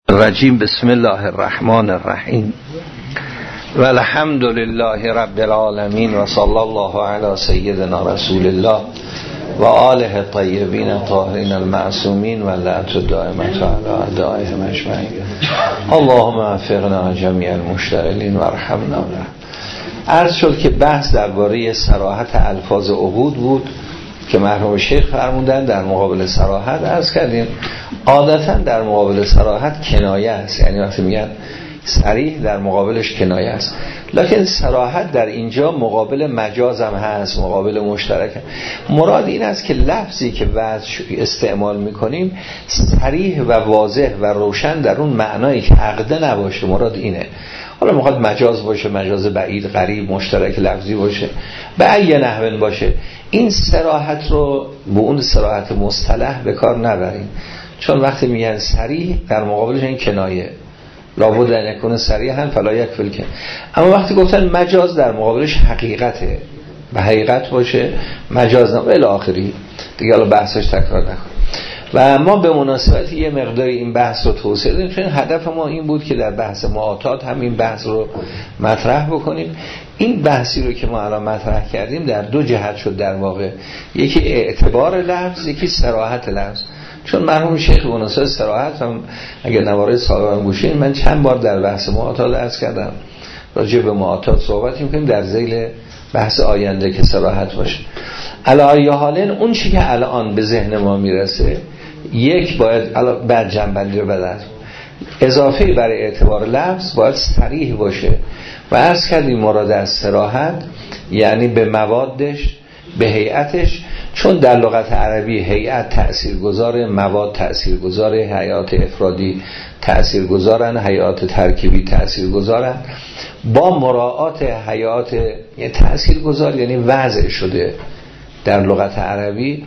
الرجیم. بسم الله الرحمن الرحیم و الحمد لله رب العالمین و صلی الله علی سیدنا رسول الله و آله الطیبین الطاهرین المعصومین و لعنت الدائمة علی اعدائهم اجمعین. اللهم وفقنا جمیع المشتغلین و ارحمنا. عرض شد که بحث درباره صراحت الفاظ عقود بود که مرحوم شیخ فرمودن در مقابل صراحت. عرض کردیم عادتا در مقابل صراحت کنایه است، یعنی وقتی میگن صریح در مقابلش کنایه است، لکن صراحت در اینجا مقابل مجاز هم هست، مقابل مشترک هم. مراد این است که لفظی که استعمال میکنیم صریح و واضح و روشن در اون معنایی که عقده نباشه. مراد اینه. حالا میخواد مجاز باشه، مجاز بعید، قریب، مشترک لفظی باشه، به ای نحو باشه. این صراحت رو به اون صراحت مصطلح به کار نبریم، چون وقتی میگن صریح در مقابلش این کنایه، لابد ان یکون صریحا فلا یکفی که. اما وقتی گفتن مجاز در مقابلش حقیقته، به حقیقت باشه، مجاز نه الی آخری. دیگه حالا بحثش تکرار نکن. و ما به مناسبت یه مقداری این بحث رو توسعه دادیم، چون هدف ما این بود که در بحث معاطات هم این بحث رو مطرح بکنیم. این بحثی رو که ما الان مطرح کردیم در دو جهت شد در واقع، یکی اعتبار لفظ، یکی صراحت لفظ. چون مرحوم شیخ به مناسبت صراحت هم اگر نوارد سابقا گوشین، من چند بار در بحث معاطات عرض کردم راجع به معاطات صحبت می‌کنیم در ذیل بحث آینده که صراحت باشه. علی حالن اون چی که الان به ذهن ما میرسه، یک باید بعد جنبندی رو بدن، اضافه برای اعتبار لفظ باید صریح باشه. و عرض کردیم مراد از صراحت یعنی به موادش، به هیئتش، چون در لغت عربی هیئت تأثیرگذاره، مواد تأثیرگذاره، هیئات افرادی تأثیرگذارن، هیئات ترکیبی تأثیرگذارن. با مراعات هیئات تأثیرگذار یعنی وضع شده در لغت عربی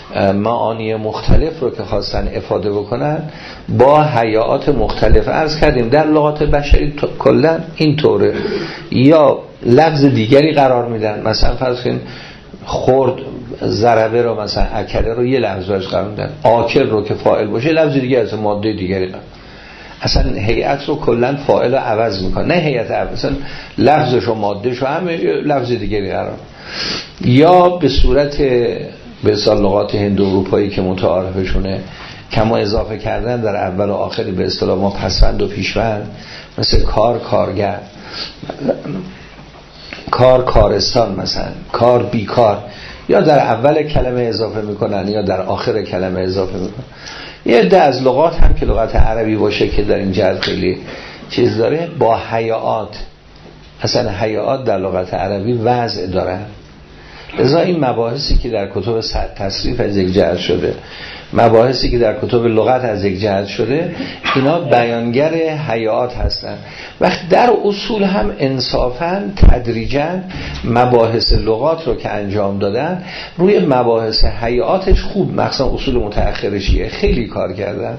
معانی مختلف رو که خواستن افاده بکنن با هیئات مختلف. عرض کردیم در لغات بشری کلا این طوره، یا لفظ دیگری قرار میدن. مثلا فرض کنید خورد، ضربه رو مثلا اکله رو یه لفظ باش قرار میدن، آکل رو که فاعل باشه لفظ دیگه از ماده دیگری قرار. اصلا هیئت رو کلا فاعل رو عوض میکنه، نه هیئت عوض، لفظش و مادهش رو هم لفظ دیگری قرار. یا به صورت به اصطلاح لغات هند و اروپایی که متعارفشونه کما اضافه کردن در اول و آخری، به اصطلاح ما پسوند و پیشوند، مثل کار، کارگر، کار، کارستان، مثلا کار، بیکار، یا در اول کلمه اضافه میکنن یا در آخر کلمه اضافه میکنن. یه عده از لغات هم که لغت عربی باشه که در این جهت خیلی چیز داره، با هیئات، اصلا هیئات در لغت عربی وضع دارن. لذا این مباحثی که در کتب تصریف از یک جهت شده، مباحثی که در کتب لغت از یک جهت شده، اینا بیانگر هیئات هستن. وقت در اصول هم انصافاً تدریجاً مباحث لغات رو که انجام دادن روی مباحث هیئاتش خوب، مخصوصا اصول متأخرشیه، خیلی کار کردن.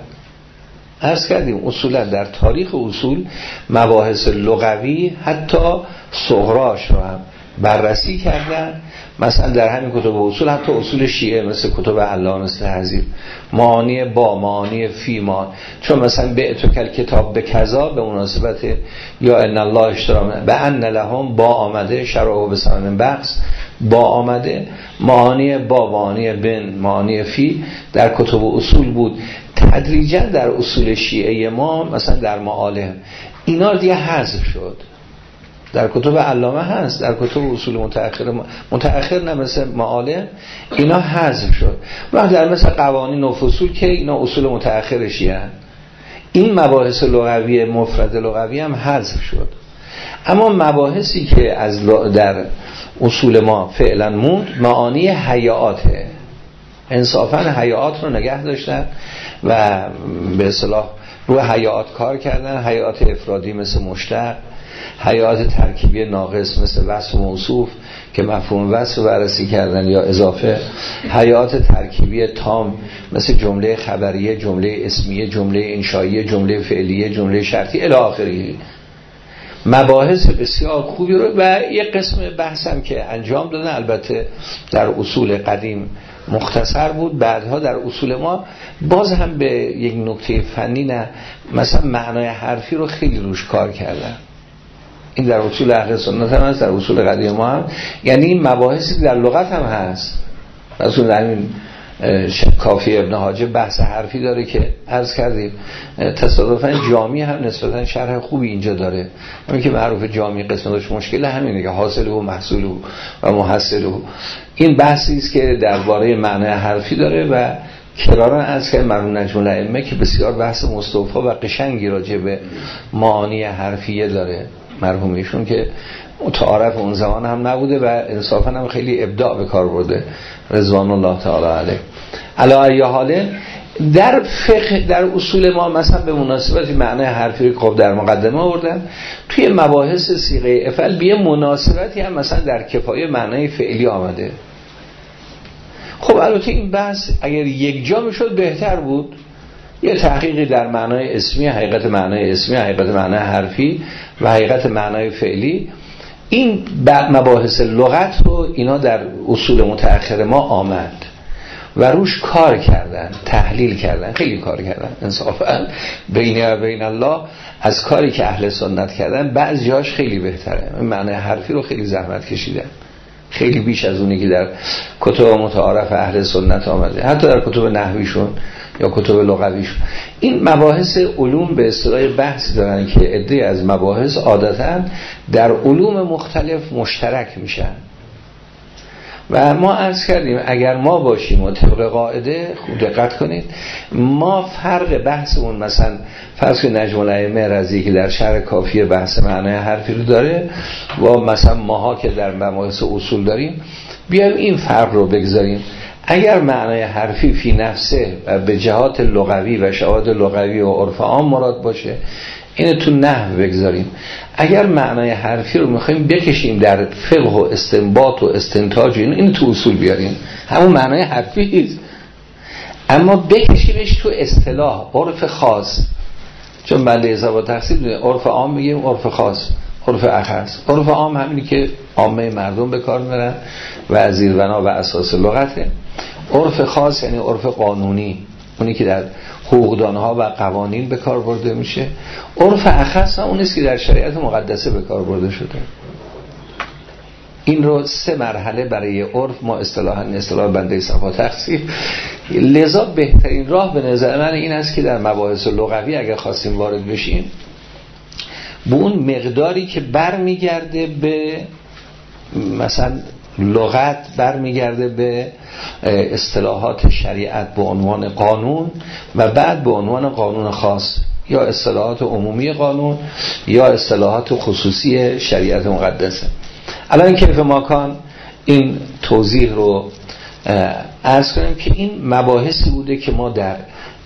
عرض کردیم اصولا در تاریخ اصول مباحث لغوی حتی صغراش رو هم بررسی کردن. مثلا در همین کتب اصول، حتی اصول شیعه مثل کتب علامه، مثل حزیب، معانی با، معانی فی، ما، چون مثلا بعت کل کتاب به کذا به مناسبت یا ان الله اشترا به ان لهم با آمده، شرعه به ثمن بخس با آمده، معانی با، معانی بن، معانی فی در کتب اصول بود. تدریجا در اصول شیعه ما مثلا در معالم اینا دیگه حذف شد. در کتب علامه هست، در کتب اصول متأخر نه مثل معالم اینا حذف شد. و در مثل قوانین و فصول که اینا اصول متأخرشی هست، این مباحث لغوی مفرد لغوی هم حذف شد. اما مباحثی که از در اصول ما فعلا موند معانی هیئاته. انصافا هیئات رو نگه داشتن و به اصطلاح روی هیئات کار کردن. هیئات افرادی مثل مشتق، هیئات ترکیبی ناقص مثل وصف و موصوف که مفهوم وصف بررسی کردن یا اضافه، هیئات ترکیبی تام مثل جمله خبریه، جمله اسمیه، جمله انشائیه، جمله فعلیه، جمله شرطی الی آخری. مباحث بسیار خوبی رو و یک قسم بحثم که انجام دادن، البته در اصول قدیم مختصر بود. بعدها در اصول ما باز هم به یک نکته فنی نه، مثلا معنای حرفی رو خیلی روش کار کردن. این در اصول اهل سنت هم هست، در اصول قدیم ما هم، یعنی این مباحثی در لغت هم هست. مثلا در این کافی ابن حاجب بحث حرفی داره که عرض کردیم تصادفاً جامی هم نسبتاً شرح خوبی اینجا داره. همین که معروف جامی قسمتش مشکل همینه که حاصل و محصول و محصل. این بحثی است که درباره معنای حرفی داره و کرارا عرض کردیم مرحوم نجم الائمه که بسیار بحث مستوفا و قشنگی راجع به معانی حرفیه داره. مرحوم ایشون که متعارف اون زمان هم نبوده و انصافا هم خیلی ابداع به کار برده رضوان الله تعالی علیه. علی ای حال در فقه در اصول ما مثلا به مناسبت معنای حرفی که خب در مقدمه آوردن، توی مباحث صیغه افعال به مناسبتی هم مثلا در کفایه معنای فعلی آمده. خب البته این بحث اگر یک جا میشد بهتر بود، یه تحقیقی در معنای اسمی، حقیقت معنای اسمی، حقیقت معنای حرفی و حقیقت معنای فعلی، این مباحث لغت رو اینا در اصول متأخر ما آمد و روش کار کردن، تحلیل کردن، خیلی کار کردن. انصافا بین و بین الله از کاری که اهل سنت کردن بعضیاش خیلی بهتره. معنای حرفی رو خیلی زحمت کشیدن، خیلی بیش از اونی که در کتب متعارف اهل سنت آمده، حتی در کتب نحویشون یا کتب لغویشون. این مباحث علوم به اصطلاح بحث دارن که عده‌ای از مباحث عادتاً در علوم مختلف مشترک میشن و ما عرض کردیم اگر ما باشیم و طبق قاعده خوب دقت کنید، ما فرق بحثمون مثلا فرض کنید نجم الائمه رضی که در شرح کافیه بحث معنای حرفی رو داره و مثلا ماها که در مباحث اصول داریم، بیایم این فرق رو بگذاریم. اگر معنای حرفی فی نفسه و به جهات لغوی و شواهد لغوی و عرف عام مراد باشه، اینو تو نحو بگذاریم. اگر معنای حرفی رو میخوایم بکشیم در فقه و استنباط و استنتاج، اینو تو اصول بیاریم، همون معنای حرفی است، اما بکشیمش تو اصطلاح عرف خاص. چون بنده حساب و تقسیم عرف عام میگیم، عرف خاص، عرف اخص. عرف عام همینی که عامه مردم به کار میبرن و زیربنا و اساس لغته. عرف خاص یعنی عرف قانونی، اونی که در حقوقدانها و قوانین به کار برده میشه. عرف اخص اون است که در شریعت مقدسه به کار برده شده. این رو 3 مرحله برای عرف ما اصطلاح بنده صفا تقسیم. لذا بهترین راه به نظر من این است که در مباحث لغوی اگر خواستیم وارد بشیم، به اون مقداری که برمیگرده به مثلا لغت، برمیگرده به اصطلاحات شریعت به عنوان قانون و بعد به عنوان قانون خاص، یا اصطلاحات عمومی قانون یا اصطلاحات خصوصی شریعت مقدسه. الان کیف ماکان این توضیح رو عرض کنیم که این مباحثی بوده که ما در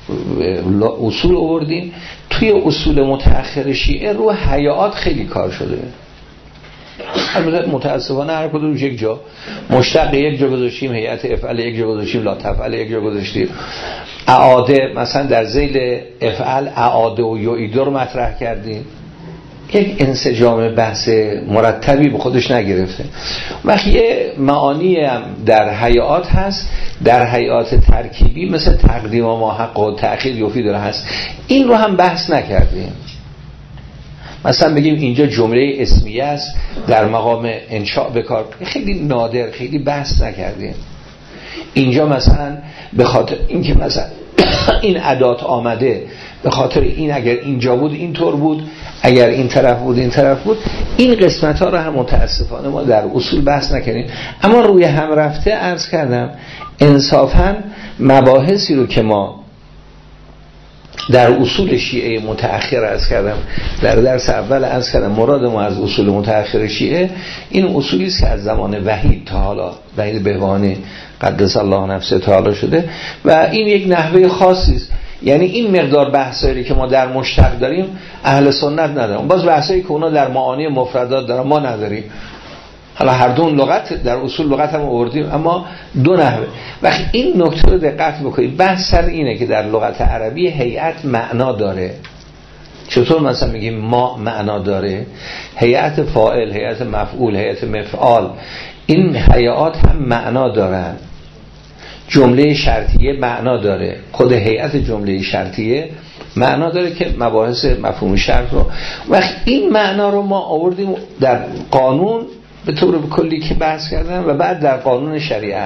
اصول آوردیم. توی اصول متأخر شیعه رو حیات خیلی کار شده. البته متاسفانه هر کدوم یک جا مشتق یک جا گذاشتیم، هیئت افعال یک جا گذاشتیم، لا تفعل یک جا گذاشتیم، اعاده مثلا در ذیل افعال اعاده و یعیده رو مطرح کردیم. یک انسجام بحث مرتبی به خودش نگرفته. وقتی یه معانی هم در حیات هست، در حیات ترکیبی مثل تقدیم و ما حق و تأخیر یفید داره هست، این رو هم بحث نکردیم. مثلا بگیم اینجا جمله اسمیه است در مقام انشاء بکار، خیلی نادر، خیلی بحث نکردیم. اینجا مثلا به خاطر اینکه مثلا این ادات آمده، به خاطر این اگر اینجا بود اینطور بود، اگر این طرف بود این طرف بود، این قسمت ها رو هم متاسفانه ما در اصول بحث نکنیم. اما روی هم رفته عرض کردم انصافاً مباحثی رو که ما در اصول شیعه متأخر عرض کردم، در درس اول عرض کردم مراد ما از اصول متأخر شیعه این اصولی است که از زمان وحید تا حالا، وحید بهبهانی قدس الله نفسه تا حالا شده و این یک نحوه خاصی است. یعنی این مقدار بحثایی که ما در مشتق داریم اهل سنت ندارن، باز بحثایی که اونا در معانی مفردات دارن ما نداریم. حالا هر دو لغت در اصول لغت هم آوردیم، اما دو نحوه. وقتی این نکته رو دقت بکنید، بحث سر اینه که در لغت عربی هیئت معنا داره. چطور مثلا میگیم ما معنا داره؟ هیئت فاعل، هیئت مفعول، هیئت مفعال، این هیئات هم معنا دارن. جمله شرطیه معنا داره، خود هیئت جمله شرطیه معنا داره که مباحث مفهوم شرط رو وقت این معنا رو ما آوردیم در قانون به طور کلی که بحث کردن و بعد در قانون شریعه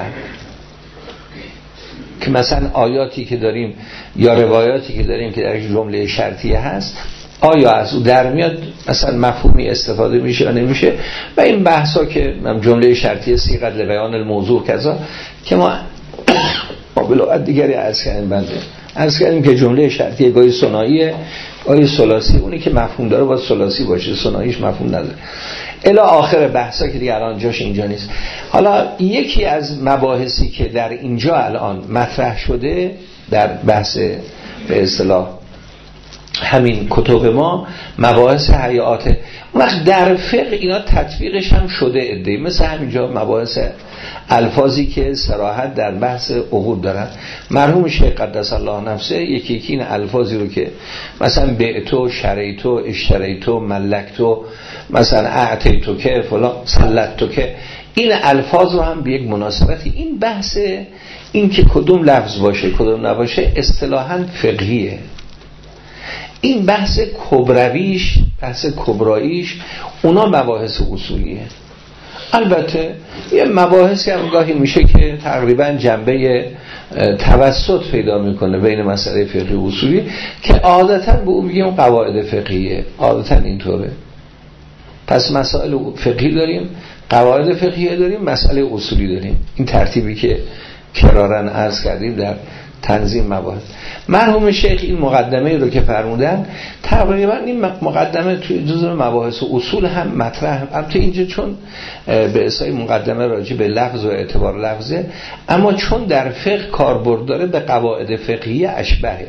که مثلا آیاتی که داریم یا روایاتی که داریم که در جمله شرطیه هست آیا از او در میاد مثلا مفهومی استفاده میشه یا نمیشه و این بحثا که جمله شرطیه صیغه لبیان الموضوع کذا که ما به لغت دیگری عرض کردیم که جمله شرطیه گاهی ثنائیه گاهی ثلاثی، اونی که مفهوم داره باید ثلاثی باشه، ثنائیش مفهوم نداره الی آخر بحثا که دیگه الان جاش اینجا نیست. حالا یکی از مباحثی که در اینجا الان مطرح شده در بحث به اصطلاح همین کتب ما مباحث حیاته، وقت در فقه اینا تطبیقش هم شده عده، مثل همینجا مباحث الفاظی که صراحت در بحث عقود دارن. مرحوم شیخ قدس الله نفسه یکی این الفاظی رو که مثلا بعتو، شریتو، اشتریتو، ملکتو، مثلا اعطیتو که فلان سلطتو که این الفاظ رو هم به یک مناسبتی، این بحث این که کدوم لفظ باشه کدوم نباشه اصطلاحاً فقهیه. این بحث کبرویش، بحث کبراییش اونا مباحث اصولیه. البته یه مباحثی هم گاهی میشه که تقریبا جنبه توسط پیدا میکنه بین مسئله فقهی و اصولی که عادتا به اون میگیم قواعد فقهیه، عادتا اینطوره. پس مسائل فقهی داریم، قواعد فقهیه داریم، مسئله اصولی داریم. این ترتیبی که کرارن عرض کردیم در تنظیم مباحث. مرحوم شیخ این مقدمه رو که فرمودن تقریبا این مقدمه توی جزء مباحث و اصول هم مطرح، البته اینجا چون به اصطلاح مقدمه راجع به لفظ و اعتبار لفظه، اما چون در فقه کاربرد داره به قواعد فقهی اشبهه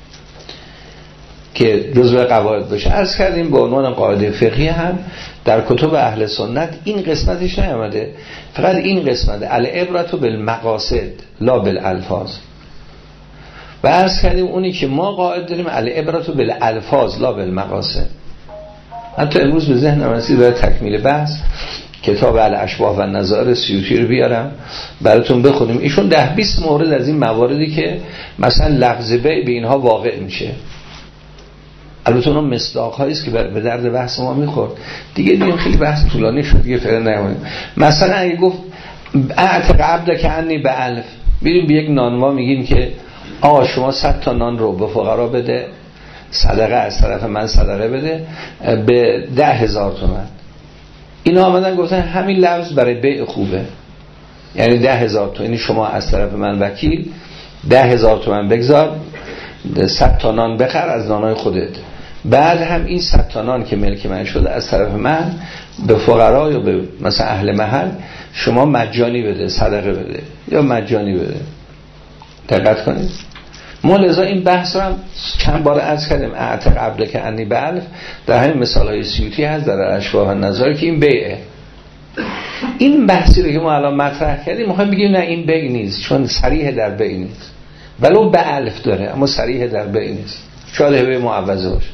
که جزء قواعد باشه. عرض کردیم به عنوان قاعده فقهی هم در کتب اهل سنت این قسمتش نیامده، فقط این قسمت العبرة بالمقاصد لا بالالفاظ. و عرض کردیم اونی که ما قاعد داریم العبرة بالالفاظ لا بالمقاصد. حتی امروز به ذهنم رسید برای تکمیل بحث کتاب الاشباه و نظائر سیوطی رو بیارم براتون بخونیم. ایشون 10-20 مورد از این مواردی که مثلا لفظ بیع به اینها واقع میشه، البته اون مصداق‌هایی است که به درد بحث ما میخورد دیگه خیلی بحث طولانی شد دیگه فعلا نمونیم. مثلا اگه گفت اعتق عبدک عنی ب1000، بریم به یک نانوا میگیم که آقا شما 100 تا نان رو به فقرا بده، صدقه از طرف من صدقه بده به 10,000 تومان. اینا آمدن گفتن همین لفظ برای بیع خوبه، یعنی 10,000 تومان، یعنی شما از طرف من وکیل 10,000 تومان بگذار، 100 تا نان بخر از نانای خودت، بعد هم این 100 تا نان که ملک من شده از طرف من به فقرا یا به مثلا اهل محل شما مجانی بده، صدقه بده یا مجانی بده. دقت کنید. ما لذا این بحث رو هم چند بار عرض کردیم اعتق عبدک عنی ب1000 در همین مثالهای سیوطی هست در اشباه و نظائر که این بیعه. این بحثی رو که ما الان مطرح کردیم میخوایم بگیم نه این بیع نیست، چون صریح در بیع نیست، ولو ب1000 داره اما صریح در بیع نیست، شاید هبه معوضه باشه.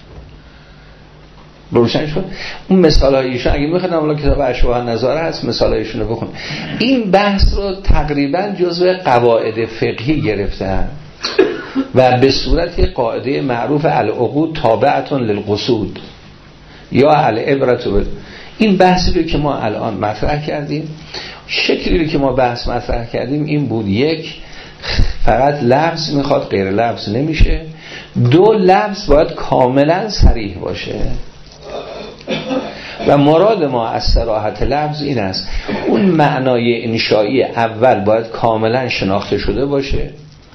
بروشن شد اون مثالایشون اگه میخواد اولا کتاب اشباه نظاره هست مثالایشون رو بخون. این بحث رو تقریبا جزو قواعد فقهی گرفتن و به صورت قاعده معروف العقود تابعتون للقصود یا العبرة. این بحثی رو که ما الان مطرح کردیم، شکلی رو که ما بحث مطرح کردیم این بود: یک، فقط لفظ میخواد، غیر لفظ نمیشه. دو، لفظ باید کاملا صریح باشه و مراد ما از صراحت لفظ این است اون معنای انشایی اول باید کاملا شناخته شده باشه،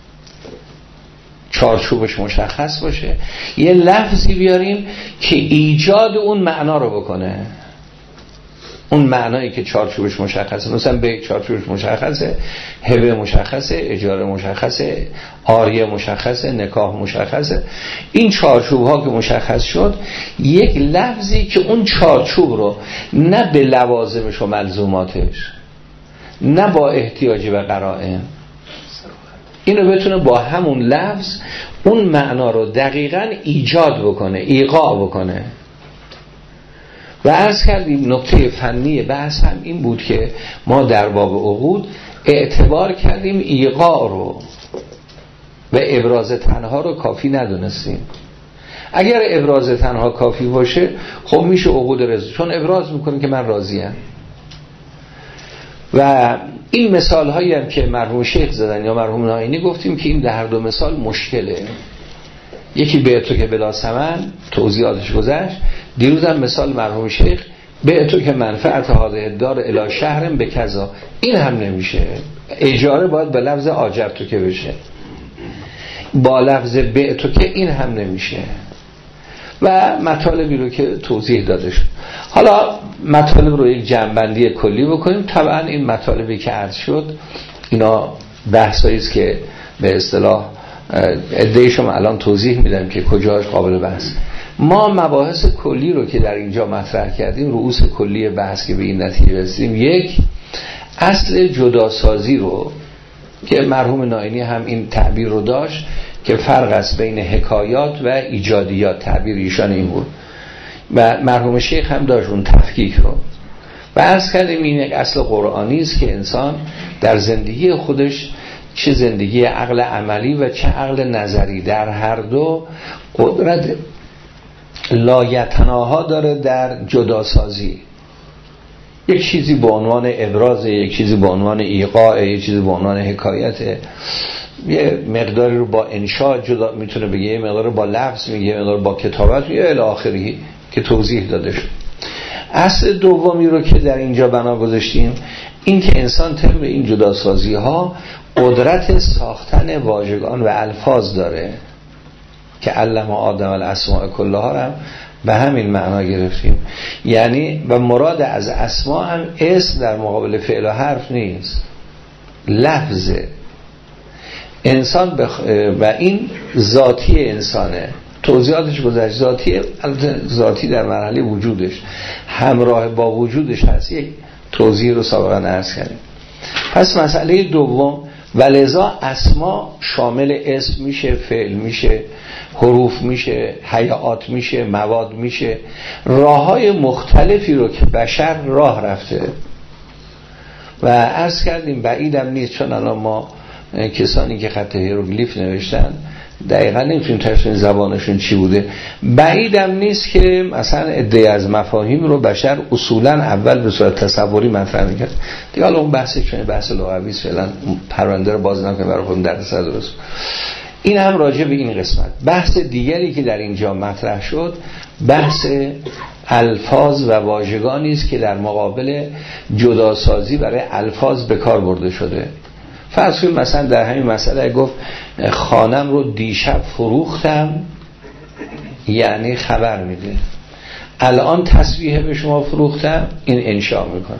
چارچوبش مشخص باشه، یه لفظی بیاریم که ایجاد اون معنا رو بکنه، اون معنایی که چارچوبش مشخصه، مثلا به چارچوبش مشخصه، هبه مشخصه، اجاره مشخصه، عاریه مشخصه، نکاح مشخصه. این چارچوب ها که مشخص شد، یک لفظی که اون چارچوب رو نه به لوازمش و ملزوماتش نه با احتیاجی به قرائن اینو بتونه با همون لفظ اون معنا رو دقیقاً ایجاد بکنه، ایقاع بکنه. و عرض کردیم نکته فنی بحث هم این بود که ما در باب عقود اعتبار کردیم ایقاع رو و ابراز تنها رو کافی ندونستیم. اگر ابراز تنها کافی باشه خب میشه عقود رضا، چون ابراز میکنه که من راضیم. و این مثال هایی هم که مرحوم شیخ زدن یا مرحوم ناینی گفتیم که این در هر دو مثال مشکله. یکی به تو که بلا ثمن توضیحاتش گذشت، دیروز هم مثال مرحوم شیخ به تو که منفعت هاده دار الی شهرم به کذا، این هم نمیشه. اجاره باید به لفظ آجر تو که بشه، با لفظ به تو که این هم نمیشه. و مطالبی رو که توضیح داده شد. حالا مطالب رو یک جمع‌بندی کلی بکنیم. طبعا این مطالبی که عرض شد اینا بحثایی است که به اصطلاح عده‌ایشم الان توضیح میدم که کجاش قابل بحث. ما مباحث کلی رو که در اینجا مطرح کردیم، رؤوس کلی بحث که به این نتیجه رسیدیم، یک، اصل جداسازی رو که مرحوم ناینی هم این تعبیر رو داشت که فرق است بین حکایات و ایجادیات، تعبیر ایشان این بود و مرحوم شیخ هم داشت اون تفکیک رو. و عرض کردیم این یک اصل قرآنی است که انسان در زندگی خودش، چه زندگی عقل عملی و چه عقل نظری، در هر دو قدرت لایتناها داره در جداسازی. یک چیزی به عنوان ابراز، یک چیزی به عنوان ایقاع، یک چیزی به عنوان حکایت، یه مقداری رو با انشاء جدا میتونه بگه، یه مقدار رو با لفظ میگه، یه مقدار با کتابت، یا الی آخری که توضیح داده شد. اصل دومی رو که در اینجا بنا گذاشتیم این که انسان طبق این جداسازی ها قدرت ساختن واژگان و الفاظ داره که علم آدم الاسماء کلها هم به همین معنا گرفتیم. یعنی و مراد از اسما هم اسم در مقابل فعل و حرف نیست، لفظه. انسان و این ذاتی انسانه، توضیحاتش گذشت. ذاتی در مرحله وجودش همراه با وجودش هست، یک توضیح رو سابقا عرض کردیم. پس مسئله دوم، ولذا اسما شامل اسم میشه، فعل میشه، حروف میشه، هیئات میشه، مواد میشه، راههای مختلفی رو که بشر راه رفته. و عرض کردیم بعیدم نیست، چون الان ما کسانی که خط هیروگلیف نوشتن دقیقا نمیتونیم تشخیص زبانشون چی بوده، بعیدم نیست که مثلا عده‌ای از مفاهیم رو بشر اصولا اول به صورت تصوری مطرح می‌کرد. دیگه حالا اون بحثی چون بحث لغوی است، فعلا پرونده رو باز نکنیم برای خودمون دردسر درست. این هم راجع به این قسمت. بحث دیگری که در اینجا مطرح شد بحث الفاظ و واژگانی است که در مقابل جداسازی برای الفاظ به کار برده شده. فرض کنید مثلا در همین مسئله گفت خانم رو دیشب فروختم، یعنی خبر میده. الان تسبیح به شما فروختم، این انشاء میکنه.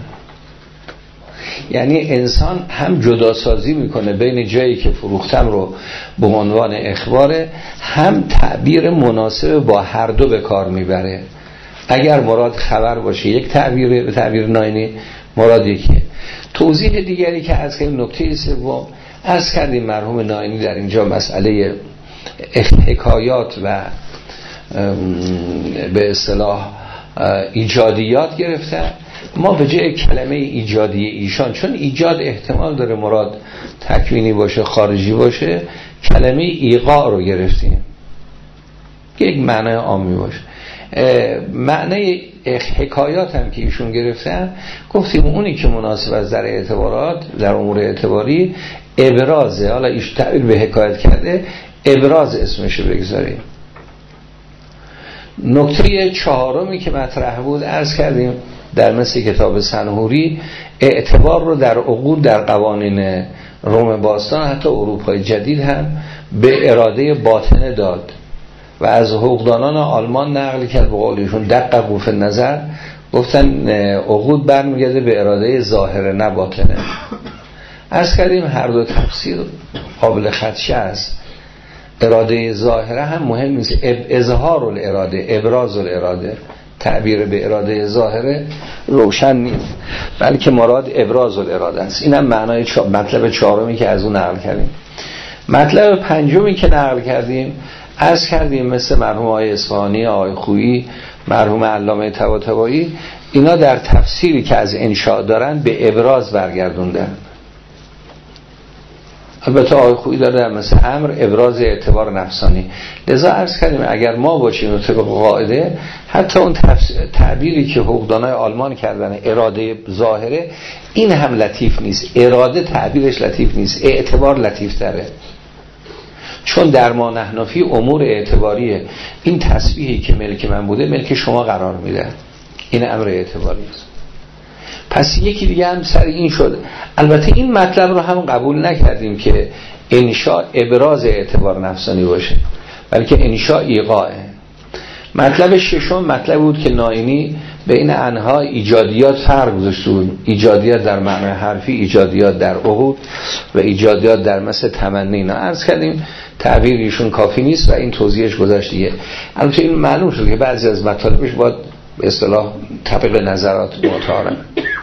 یعنی انسان هم جداسازی میکنه بین جایی که فروختم رو به عنوان اخباره، هم تعبیر مناسب با هر دو به کار میبره. اگر مراد خبر باشه یک تعبیر، به تعبیر ناینی مراد یکیه. توضیح دیگری که از کردیم، نکته سوم از کردیم مرحوم ناینی در اینجا مسئله حکایات و به اصطلاح ایجادیات گرفتن. ما به جای کلمه ایجادی ایشان، چون ایجاد احتمال داره مراد تکوینی باشه، خارجی باشه، کلمه ایقاع رو گرفتیم که یک معنای عامی باشه. معنی حکایات هم که ایشون گرفتن گفتیم اونی که مناسب از در اعتبارات، در امور اعتباری ابرازه. حالا ایش تعبیر به حکایت کرده، ابراز اسمشو بگذاریم. نکته چهارمی که مطرح بود عرض کردیم در مثل کتاب سنهوری، اعتبار رو در عقود، در قوانین روم باستان، حتی اروپای جدید هم به اراده باطنه داد و از حقوقدانان آلمان نقل کرد به قولشون دقیق گفت نظر، گفتن عقود برمیگرده به اراده ظاهره نه باطنه. عرض کردیم هر دو تفسیر قابل خدشه است. اراده ظاهره هم مهم نیست، اظهار الاراده، ابراز الاراده، تعبیر به اراده ظاهره روشن نیست، بلکه مراد ابراز الاراده است. این هم معنای مطلب چهارمی که از اون نقل کردیم. مطلب پنجمی که نقل کردیم عرض کردیم مثل مرحوم آقای اصفهانی، آقای خویی، مرحوم علامه طباطبایی، اینا در تفسیری که از انشاء دارن به ابراز برگردوندن. البته آقای خویی داره مثل امر ابراز اعتبار نفسانی. لذا عرض کردیم اگر ما باشیم طبق قاعده، حتی اون تعبیری که حقوقدانای آلمان کردن اراده ظاهره، این هم لطیف نیست. اراده تعبیرش لطیف نیست، اعتبار لطیف تره. چون در ما نحنفی امور اعتباریه. این تسبیحی که ملک من بوده ملک شما قرار میده، این امر اعتباری است. پس یکی دیگه هم سر این شد. البته این مطلب رو هم قبول نکردیم که انشاء ابراز اعتبار نفسانی باشه، بلکه انشاء ایقاعه. مطلب ششم مطلب بود که نائینی بین انها ایجادیات فرق گذاشته بود. ایجادیات در معنی حرفی، ایجادیات در عقود و ایجادیات در مثل تمنی. اینا عرض کردیم تعبیر ایشون کافی نیست و این توضیحش گذاشت دیگه. البته این معلوم شد که بعضی از مطالبش باید به اصطلاح طبق نظرات معتبرن.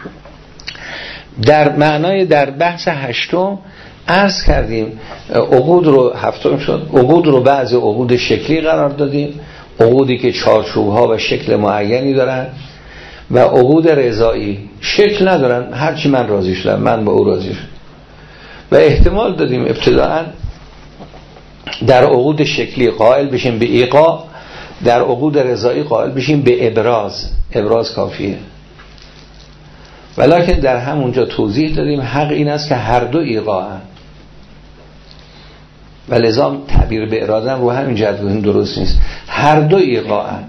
در معنای در بحث هشتم عرض کردیم عقود رو، هفتم شد، عقود رو بعضی عقود شکلی قرار دادیم، عقودی که چارچوب‌ها و شکل معینی دارن، و عقود رضایی شکل ندارن، هرچی من راضی شدم من با او راضی شدم. و احتمال دادیم ابتداءً در عقود شکلی قائل بشیم به ایقاع، در عقود رضایی قائل بشیم به ابراز. ابراز کافیه. ولکن در همونجا توضیح دادیم حق این است که هر دو ایقاعن، و لذا تعبیر به اراده رو همین جهت درست نیست. هر دو ایقاعن.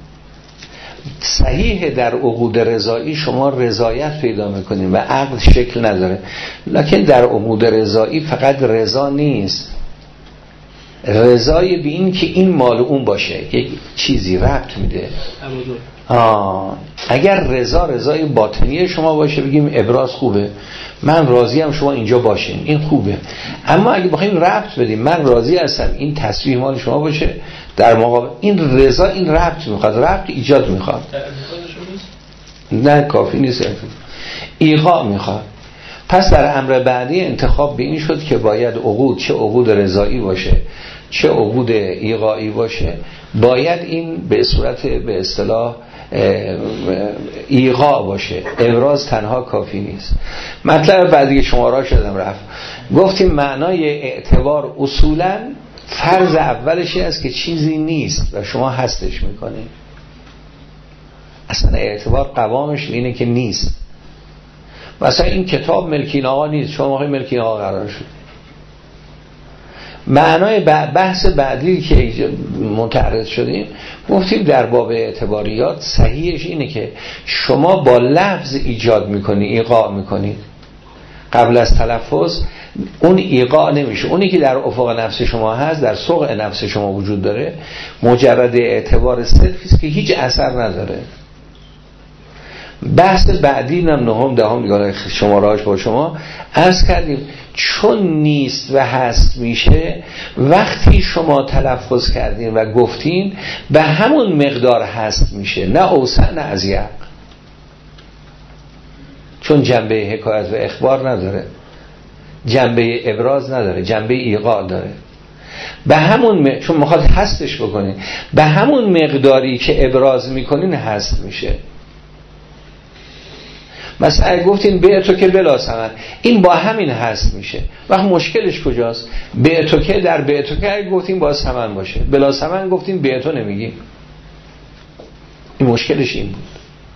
صحیح در عقود رضایی شما رضایت پیدا میکنید و عقد شکل نداره، لکن در عقود رضایی فقط رضا نیست، رضای به این که این مال اون باشه، یک چیزی ربط میده. اگر رضای باطنی شما باشه بگیم ابراز خوبه، من راضی ام شما اینجا باشین، این خوبه. اما اگه بخوایم ربط بدیم من راضی هستم این تصویح مال شما باشه، در مقابل این رضا این ربط میخواد، ربط ایجاد میخواد. نه کافی نیست، ایقاع میخواد. پس در امر بعدی انتخاب به این شد که باید عقود، چه عقود رضایی باشه چه عقود ایقاعی باشه، باید این به صورت به اصطلاح ایقاع باشه، ابراز تنها کافی نیست. مطلب بعدی شما را شدم رفت، گفتیم معنای اعتبار اصولا فرض اولش است که چیزی نیست و شما هستش میکنید. اصلا اعتبار قوامش اینه که نیست. مثلا این کتاب ملکین آقا نیست، شما موقع ملکین آقا قرار شد. معنای بحث بعدی که متعرض شدیم گفتیم در باب اعتباریات صحیحش اینه که شما با لفظ ایجاد میکنی، ایقاع میکنی قبل از تلفظ، اون ایقاع نمیشه. اونی که در افق نفس شما هست، در سوق نفس شما وجود داره، مجرد اعتبار صرفی است که هیچ اثر نداره. بحث بعدی نهم دهم دیگه شمارهاش با شما عرض کردیم، چون نیست و هست میشه، وقتی شما تلفظ کردین و گفتین به همون مقدار هست میشه، نه اوسع نه اضیق، چون جنبه حکایت و اخبار نداره، جنبه ابراز نداره، جنبه ایقاع داره. به همون چون میخواد هستش بکنین، به همون مقداری که ابراز میکنین هست میشه. مثلا گفتین به تو که بلا ثمن، این با همین هست میشه. وقت مشکلش کجاست؟ به تو که در به تو که گفتین با ثمن باشه، بلا ثمن گفتین به تو نمیگیم. این مشکلش این بود.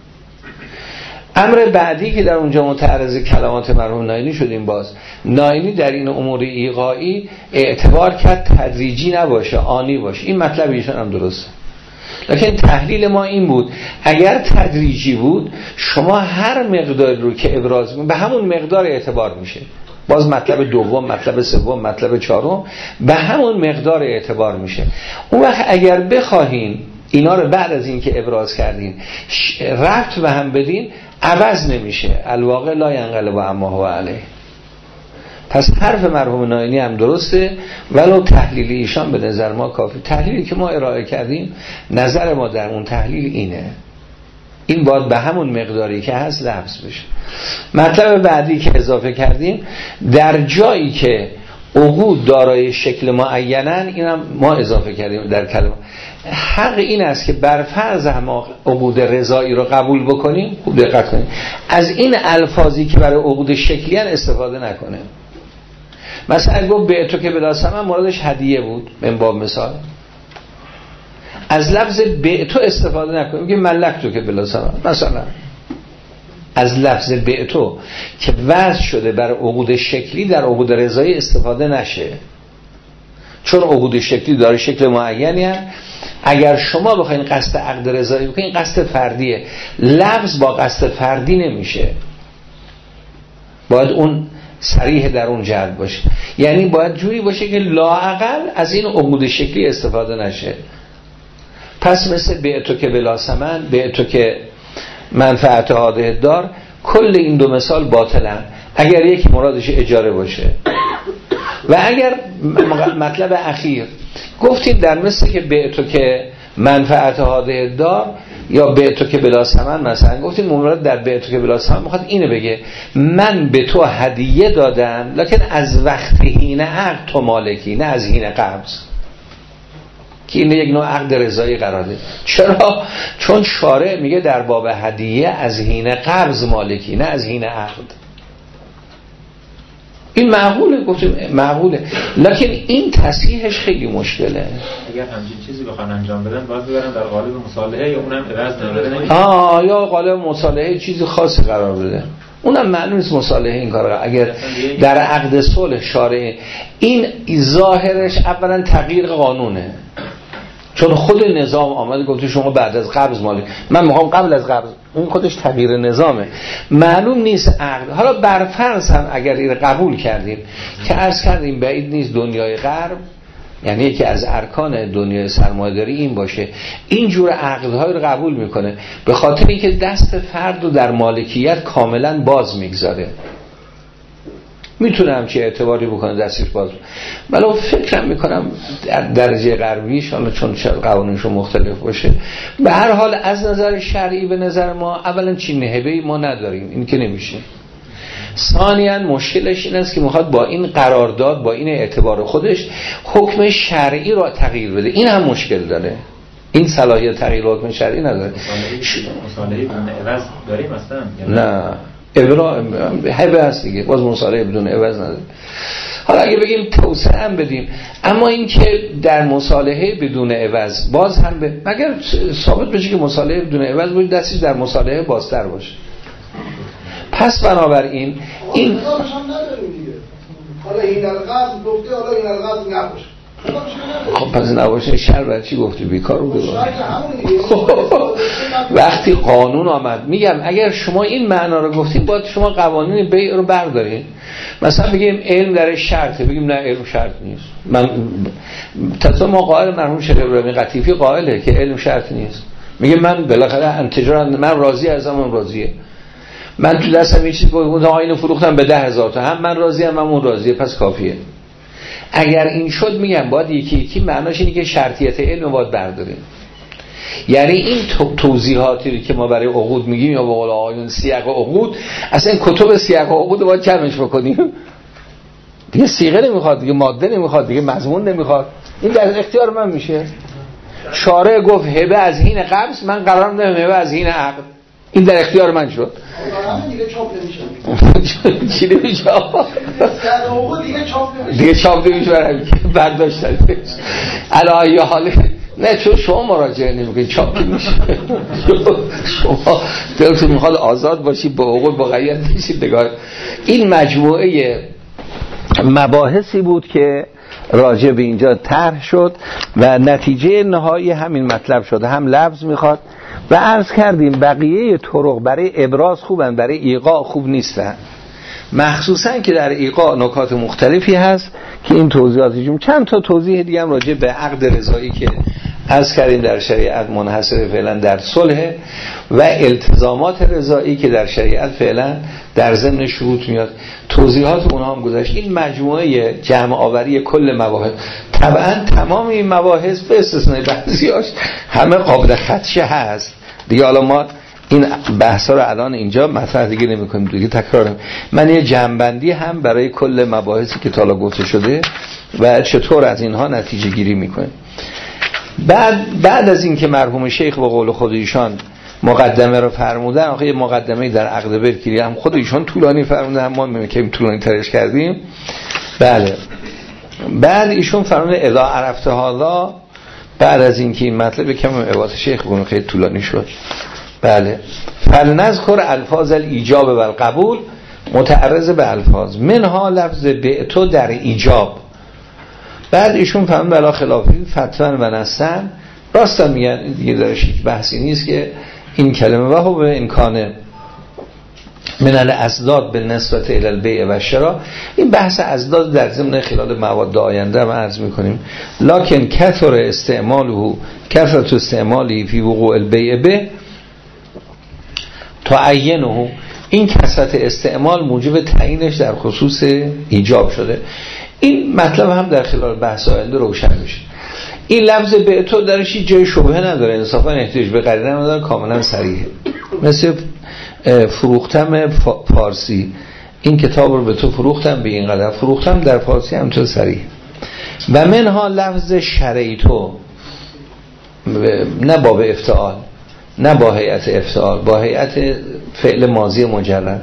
امر بعدی که در اونجا متعرض کلمات مرحوم نائینی شدیم، باز نائینی در این امور ایقاعی اعتبار کرد تدریجی نباشه، آنی باشه. این مطلب ایشان هم درسته، لکن تحلیل ما این بود اگر تدریجی بود شما هر مقدار رو که ابراز می‌کنید به همون مقدار اعتبار میشه. باز مطلب دوم، مطلب سوم، مطلب چهارم به همون مقدار اعتبار میشه. اون وقت اگر بخواهین اینا رو بعد از این که ابراز کردین ربط به هم بدین، عوض نمیشه. الواقع لا ینقلب عما هو علیه. پس حرف مرحوم نائینی هم درسته، ولو تحلیل ایشان به نظر ما کافی. تحلیلی که ما ارائه کردیم، نظر ما در اون تحلیل اینه، این باید به همون مقداری که هست لفظ بشه. مطلب بعدی که اضافه کردیم، در جایی که عقود دارای شکل معینن، اینم ما اضافه کردیم در کلمه. حق این است که بر فرض ما عقود رضایی رو قبول بکنیم، خوب دقت کنیم، از این الفاظی که برای عقود شکلی ان استفاده نکنیم. مثلا گفت به تو که بلا ثمن مرادش هدیه بود، من باب مثال. از لفظ به تو استفاده نکنیم، میگه ملک تو که بلا ثمن. مثلا از لفظ به تو که وضع شده بر عقود شکلی در عقود رضایی استفاده نشه، چون عقود شکلی داره شکل معینی هست. اگر شما بخواین قصد عقد رضایی بکنین قصد فردیه، لفظ با قصد فردی نمیشه، باید اون صریح در اون جهت باشه. یعنی باید جوری باشه که لااقل از این عقود شکلی استفاده نشه. پس مثل به تو که بلا ثمن، به تو که منفعت حاده دار، کل این دو مثال باطلن اگر یکی مرادش اجاره باشه. و اگر مطلب اخیر گفتیم در مثل که به تو که منفعت حاده دار یا به تو که بلا ثمن، مثلا گفتیم مراد در به تو که بلا ثمن میخواد اینو بگه من به تو هدیه دادم لکن از وقت حین عقد تو مالکی، نه از حین قبض، که این یک نوع عقد رضایی قرار ده. چرا؟ چون شارع میگه در باب هدیه از حین قبض مالکی، نه از حین عقد. این معقوله، گفتیم معقوله، لکن این تصحیحش خیلی مشکله. اگر همچین چیزی بخوان انجام بدن باید ببرن در قالب مصالحه یا اونم عوض نمیدن. یا قالب مصالحه چیزی خاصی قرار بده، اونم معلوم نیست مصالحه این کار. اگر در عقد صلح شارع این ظاهرش اولا تغییر قانونه، چون خود نظام آمده گفته شما بعد از قبض مالک، من میخوام قبل از قبض، این خودش تغییر نظامه، معلوم نیست عقد. حالا برفرض هم اگر این قبول کردیم که عرض کردیم بعید نیست دنیای غرب، یعنی یکی از ارکان دنیای سرمایه‌داری این باشه، این جور عقدهای رو قبول میکنه به خاطر اینکه دست فرد رو در مالکیت کاملا باز میگذاره، میتونه همچی اعتباری بکنه دستش باز. ولی فکرم میکنم در درجه غربیش، حالا چون قوانینشون مختلف باشه، به هر حال از نظر شرعی به نظر ما اولا چین هبه‌ای ما نداریم، این که نمیشه. ثانیاً مشکلش این است که میخواد با این قرارداد، با این اعتبار خودش حکم شرعی را تغییر بده، این هم مشکل داره، این صلاحیت تغییر حکم شرعی نداره. مصالحه بدون عوض داریم اصلا؟ نه، هبه هست دیگه، باز مصالحه بدون عوض نداره. حالا اگه بگیم توسعه هم بدیم، اما این که در مصالحه بدون عوض باز هم مگر ثابت بشه که مصالحه بدون عوض باشه دستش در مصالحه بازتر باشه. پس بنابراین این حالا این الغاز گفته، حالا این الغاز نباشه، خب پس نباشه شر بر چی گفتی؟ بیکار رو بگو. وقتی قانون آمد، میگم اگر شما این معنا رو گفتید باید شما قوانین بیع رو بردارید. مثلا بگیم علم در شرطه، بگیم نه علم شرط نیست. من تا ما قائل مرحوم شیخ ابراهیم قطیفی قائله که علم شرط نیست، میگه من بالاخره انتجار من راضی ازم، اون راضیه، من تو دستم یه چیز گفتم آینه فروختم به 10,000 تا، هم من راضی هم اون راضیه، پس کافیه. اگر این شد میگم باید یکی معناش اینه که شرطیت علم باید برداریم. یعنی این توضیحاتی که ما برای عقود میگیم یا به قول آقایون سیاق عقود، اصلا کتب سیاق عقود باید جمعش بکنیم دیگه. صیغه نمیخواد دیگه، ماده نمیخواد دیگه، مضمون نمیخواد، این در اختیار من میشه. شارع گفت هبه از حین قبض، من قرار میدم هبه از حین عقد، این در اختیار من شد. دیگه چاپ نمیشه. چی نمیشه؟ دیگه چاپ نمیشه برای برداشتن. الان حاله نه، چون شما مراجعه نمیکنید چاپ نمیشه. شما دلتون میخواد آزاد باشید، با عقول با غیرت بشید نگاه. این مجموعه مباحثی بود که راجع به اینجا طرح شد و نتیجه نهایی همین مطلب شده، هم لفظ میخواد و عرض کردیم بقیه طرق برای ابراز خوبن، برای ایقاع خوب نیستن، مخصوصا که در ایقاع نکات مختلفی هست که این توضیحاتشون. چند تا توضیح دیگه هم راجع به عقد رضایی که عرض کردیم در شریعت منحصر فعلا در صلح و التزامات رضایی که در شریعت فعلا در ضمن شروط میاد، توضیحات اونها هم گذاشت. این مجموعه جمع آوری کل مباحث، طبعا تمام این مباحث به استثنای بعضیاش همه قابل خدشه هست دیگه. حالا ما این بحثا رو الان اینجا مطرح دیگه نمی‌کنیم دیگه، تکرارم. من یه جمع‌بندی هم برای کل مباحثی که تا حالا گفته شده و چطور از اینها نتیجه گیری می‌کنیم. بعد از این که مرحوم شیخ به قول خود ایشان مقدمه رو فرمودن، آخه مقدمه در عقد برکیری هم خود ایشان طولانی فرمودن، ما میگیم طولانی ترش کردیم. بله. بعد ایشون فرمود اذا عرفت هذا، بعد از اینکه این مطلب کم عبارت شیخ بگم خیلی طولانی شد. بله. فلنذکر الفاظ الایجاب و القبول متعرض به الفاظ منها لفظ بعتو در ایجاب. بعد ایشون فرمود بلا خلافی فتوا و نستن، راستم میگن دیگه درش یک بحثی نیست که این کلمه و هو به امکانه من الازداد بالنسبت الی البیع و شرا، این بحث ازداد در ضمن خلال مواد آینده ما عرض میکنیم. لکن کثرت استعمالی فی وقوع البیع به تعینه، این کثرت استعمال موجب تعیینش در خصوص ایجاب شده. این مطلب هم در خلال بحث آینده روشن میشه. این لفظ بعتو درش جای شبهه نداره، انصافا احتیاج به قرینه نداره، کاملا صریحه. مثل فروختم فارسی، این کتاب رو به تو فروختم به این قدر، فروختم در فارسی همچنان صریح. و منها لفظ شریتو، نه باب افتعال، نه با هیئت افتعال، با هیئت فعل ماضی مجرد،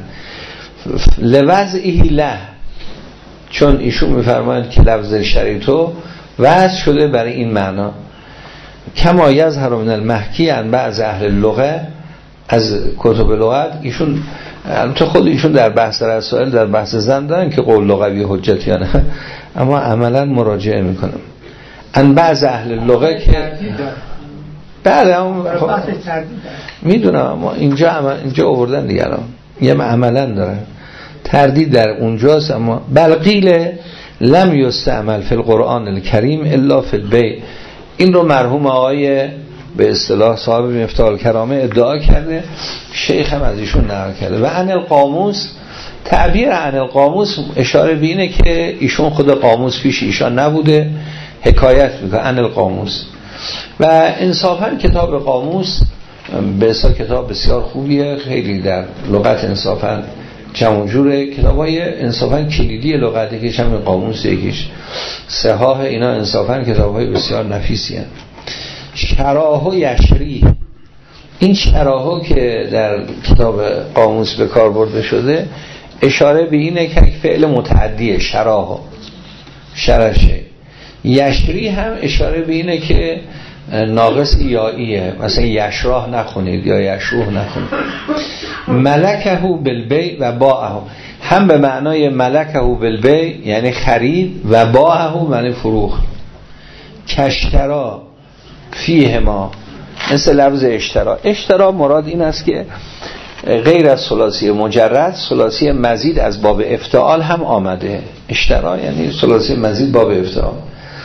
لوضعه له، چون ایشون میفرمایند که لفظ شریتو وضع شده برای این معنا. کما یظهر من المحکی عن بعض اهل اللغه، از کتب لغت. ایشون البته خود ایشون در بحث رسائل در بحث زن دارن که قول لغوی حجت یا نه، اما عملا مراجعه میکنم ان بعض اهل اللغه که بله میدونم، اما اینجا آوردن دیگه الان یه عملا دارن تردید در اونجاست. اما بل قیل لم یستعمل فی القرآن الکریم الا فی البیع، این رو مرحوم آقای به اصطلاح صاحب مفتاح الکرامه ادعا کرده، شیخ هم از ایشون نقل کرده. و عن القاموس، تعبیر عن القاموس اشاره به اینه که ایشون خود قاموس پیش ایشان نبوده، حکایت میکنه عن القاموس. و انصافا کتاب قاموس به اصطلاح کتاب بسیار خوبیه، خیلی در لغت انصافا جمع جوره، کتابای انصافا کلیدی لغتی که چند قاموس یکیش صحاح، اینا انصافا کتابای بسیار نفیسی هستند. شراه و یشری، این شراه که در کتاب قاموس به کار برده شده اشاره به اینه که فعل متعدیه، شراه شرشه. یشری هم اشاره به اینه که ناقص یائیه، مثلا یشراه نخونید یا یشروه نخونید. ملکه بالبیع و باعه، هم به معنای ملکه بالبیع یعنی خرید و باعه معنی فروخت. کشترا فیه ما، مثل لفظ اشترا. اشترا مراد این است که غیر از ثلاثی مجرد، ثلاثی مزید از باب افتعال هم آمده. اشترا یعنی ثلاثی مزید باب افتعال.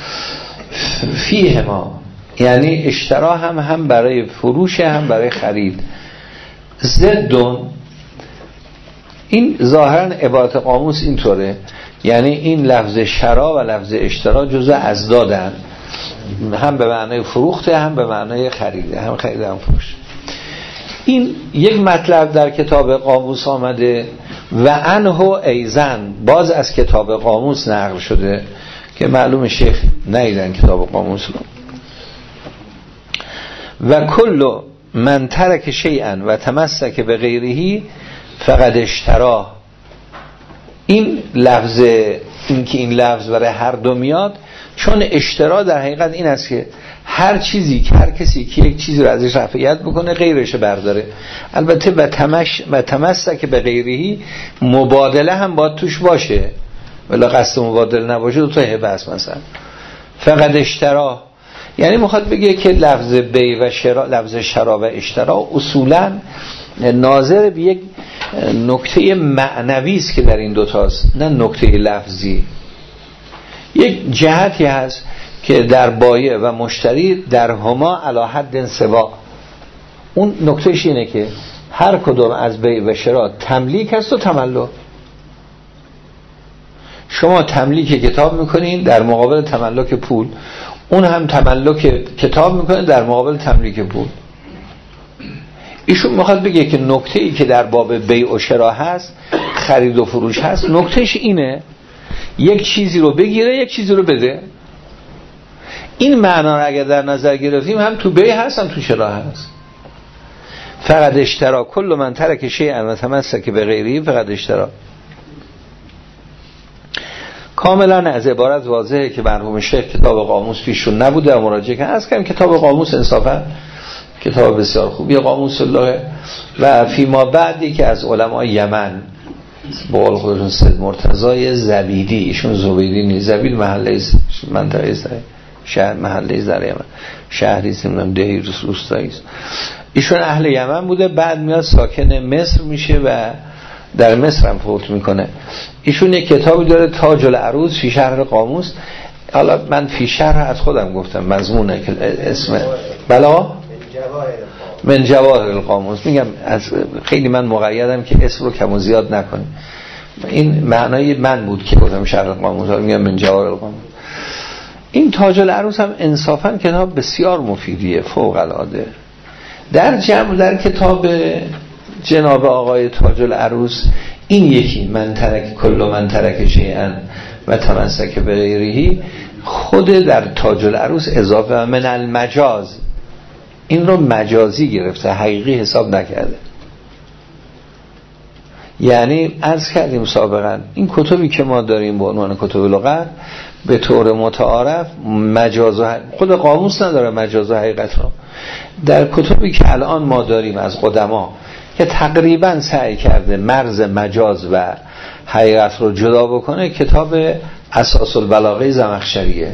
فیه ما یعنی اشترا هم برای فروش هم برای خرید. زدون، این ظاهرا عبارت قاموس اینطوره، یعنی این لفظ شرا و لفظ اشترا جزء ازدادن، هم به معنای فروخته هم به معنای خریده، هم خرید هم فروش. این یک مطلب در کتاب قاموس آمده. و عنه ایزن، باز از کتاب قاموس نقل شده که معلوم شیخ نیدن کتاب قاموس رو. و کل من ترک شیئا و تمسک به غیرهی فقد اشتراه. این لفظ، این که این لفظ برای هر دو میاد، چون اشترا در حقیقت این است که هر چیزی که هر کسی که یک چیزی رو ازش رفعیت بکنه غیرش برداره. البته و تمسک به غیرهی مبادله هم باید توش باشه، ولی قصد مبادله نباشه دو تا هبه است. مثلا فقد اشترا یعنی میخواد بگه که لفظ بی و شرا، لفظ شرا و اشترا اصولا ناظر به یک نکته معنوی است که در این دوتاست، نه نکته لفظی. یک جهتی هست که در بایع و مشتری در هما علی حد سوا، اون نکتهش اینه که هر کدوم از بیع و شرا تملیک هست و تملک. شما تملیک کتاب میکنین در مقابل تملک پول، اون هم تملک کتاب میکنه در مقابل تملیک پول. ایشون میخواد بگه که نکته‌ای که در باب بیع و شرا هست، خرید و فروش هست، نکتهش اینه یک چیزی رو بگیره یک چیزی رو بده. این معنا رو اگر در نظر گرفتیم هم تو بیع هست هم تو شرا هست. فقط اشترا کل من ترک شیئا و تمسک به غیره فقط اشترا. کاملا از عبارت واضحه که مرحوم شیخ کتاب قاموس پیشون نبوده و مراجعه کردن. از کردم کتاب قاموس انصافا کتاب بسیار خوبی قاموس الله و فیما بعدی که از علمای یمن با قول خودشون سید مرتضی زبیدی، ایشون زبیدی نیست، زبید محله منطقه شهر محله در یمن، شهری نمیدونم دهی روستایی است. ایشون اهل یمن بوده، بعد میاد ساکن مصر میشه و در مصر هم فوت میکنه. ایشون یک کتابی داره تاج العروض فی شرح قاموس. حالا من فی شرح از خودم گفتم مضمونه که اسم بلا من جواهر القاموس میگم، از خیلی من مقیدم که اسم رو کم و زیاد نکنیم. این معنای من بود که گفتم شرح قاموس، میگم من جواهر القاموس. این تاج العروض هم انصافا کتاب بسیار مفیدیه، فوق العاده. در جمع در کتاب جناب آقای تاج العروض این یکی من ترک کل من ترک شیئا و تمسک به غیرهی، خود در تاج العروض اضافه من المجاز، این رو مجازی گرفته، حقیقی حساب نکرده. یعنی عرض کردیم سابقا این کتبی که ما داریم به عنوان کتب لغت به طور متعارف مجاز خود قاموس نداره، مجاز و حقیقت رو. در کتبی که الان ما داریم از قدما که تقریبا سعی کرده مرز مجاز و حقیقت رو جدا بکنه، کتاب اساس البلاغه زمخشریه.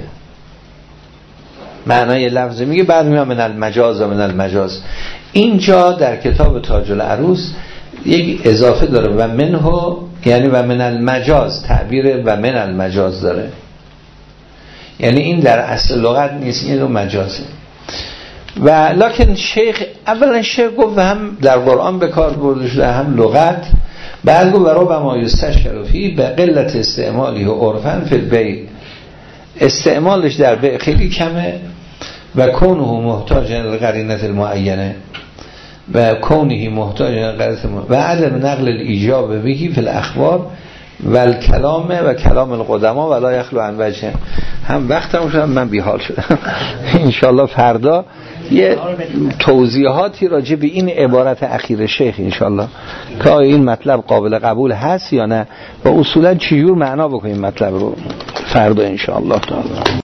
معنای لفظ میگه، بعد میگه من المجاز و من المجاز. اینجا در کتاب تاج العروض یک اضافه داره و منه، یعنی و من المجاز، تعبیر و من المجاز داره، یعنی این در اصل لغت نیست، این رو مجازه. و لکن شیخ اولا شیخ گفت هم در قرآن به کار برده شده هم لغت، بعد گفت ربما یستشکر فیه به قلت استعمالی و عرفا فی البیع، استعمالش در بیع خیلی کمه و کونه محتاج للقرینه المعینه و کونه محتاج للقرینه و عدم نقل الایجاب بهی فی الاخبار و الکلام و کلام القدما ولا یخلو عن وجه. هم وقتم شد من بیحال شدم. انشالله فردا یه توضیحاتی راجع به این عبارت اخیر شیخ انشالله که آیا این مطلب قابل قبول هست یا نه و اصولا چجور معنا بکنیم مطلب رو، فردا انشالله تعالی.